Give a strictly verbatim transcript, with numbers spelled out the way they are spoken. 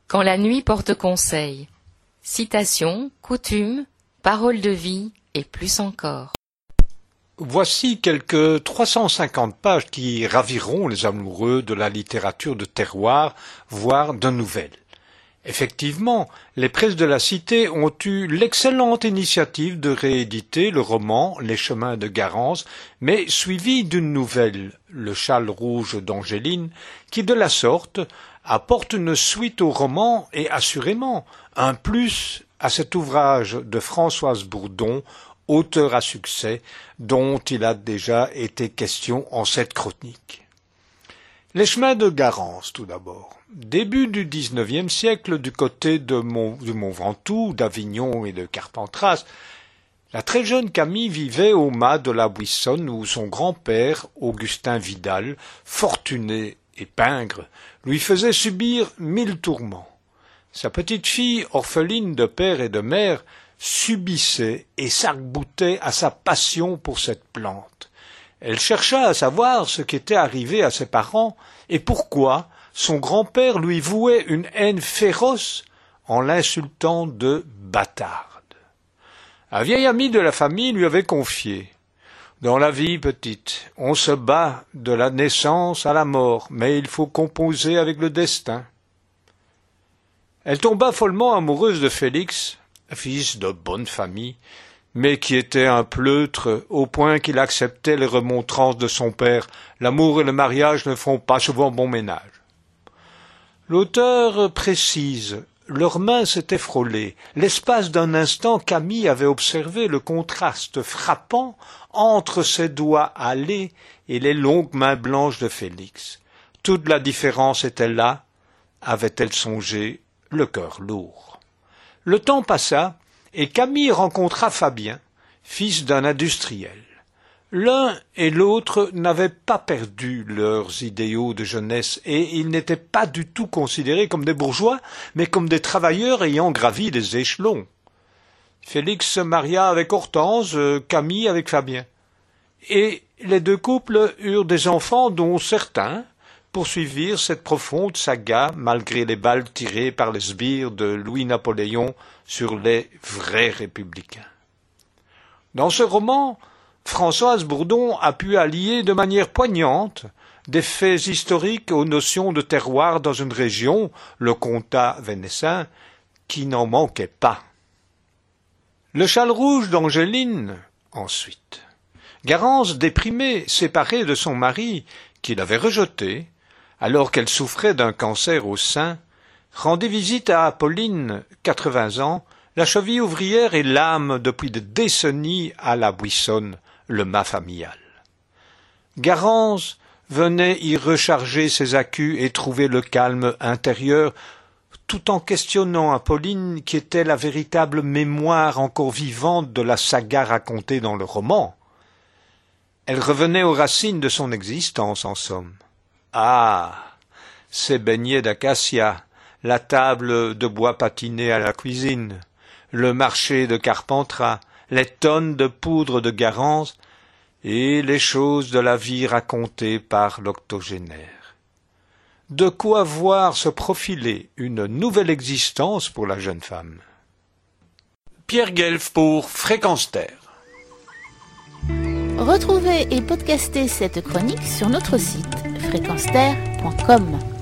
Quand la nuit porte conseil. Citations, coutumes, paroles de vie et plus encore. Voici quelques trois cent cinquante pages qui raviront les amoureux de la littérature de terroir, voire de nouvelles. Effectivement, les presses de la cité ont eu l'excellente initiative de rééditer le roman Les chemins de Garance, mais suivi d'une nouvelle, Le châle rouge d'Angéline, qui de la sorte apporte une suite au roman et assurément un plus à cet ouvrage de Françoise Bourdon, auteur à succès, dont il a déjà été question en cette chronique. Les chemins de Garance, tout d'abord. Début du dix-neuvième siècle, du côté de Mont, du Mont Ventoux, d'Avignon et de Carpentras, la très jeune Camille vivait au mas de la Buissonne où son grand-père, Augustin Vidal, fortuné et pingre, lui faisait subir mille tourments. Sa petite fille, orpheline de père et de mère, subissait et s'arc-boutait à sa passion pour cette plante. Elle chercha à savoir ce qui était arrivé à ses parents et pourquoi son grand-père lui vouait une haine féroce en l'insultant de bâtarde. Un vieil ami de la famille lui avait confié « Dans la vie, petite, on se bat de la naissance à la mort, mais il faut composer avec le destin. » Elle tomba follement amoureuse de Félix, fils de bonne famille, mais qui était un pleutre au point qu'il acceptait les remontrances de son père. L'amour et le mariage ne font pas souvent bon ménage. L'auteur précise, leurs mains s'étaient frôlées. L'espace d'un instant, Camille avait observé le contraste frappant entre ses doigts hâlés et les longues mains blanches de Félix. Toute la différence était là, avait-elle songé, le cœur lourd. Le temps passa, et Camille rencontra Fabien, fils d'un industriel. L'un et l'autre n'avaient pas perdu leurs idéaux de jeunesse, et ils n'étaient pas du tout considérés comme des bourgeois, mais comme des travailleurs ayant gravi les échelons. Félix se maria avec Hortense, Camille avec Fabien. Et les deux couples eurent des enfants dont certains poursuivirent cette profonde saga malgré les balles tirées par les sbires de Louis-Napoléon sur les vrais républicains. Dans ce roman, Françoise Bourdon a pu allier de manière poignante des faits historiques aux notions de terroir dans une région, le comtat vénessin, qui n'en manquait pas. Le châle rouge d'Angéline, ensuite. Garance, déprimée, séparée de son mari, qui l'avait rejetée, alors qu'elle souffrait d'un cancer au sein, rendit visite à Apolline, quatre-vingts ans, la cheville ouvrière et l'âme depuis des décennies à la Buissonne, le mât familial. Garance venait y recharger ses accus et trouver le calme intérieur, tout en questionnant Apolline qui était la véritable mémoire encore vivante de la saga racontée dans le roman. Elle revenait aux racines de son existence, en somme. Ah, ces beignets d'acacia, la table de bois patiné à la cuisine, le marché de Carpentras, les tonnes de poudre de Garance et les choses de la vie racontées par l'octogénaire. De quoi voir se profiler une nouvelle existence pour la jeune femme. Pierre Guelf pour Fréquence Terre. Retrouvez et podcastez cette chronique sur notre site fréquence terre point com.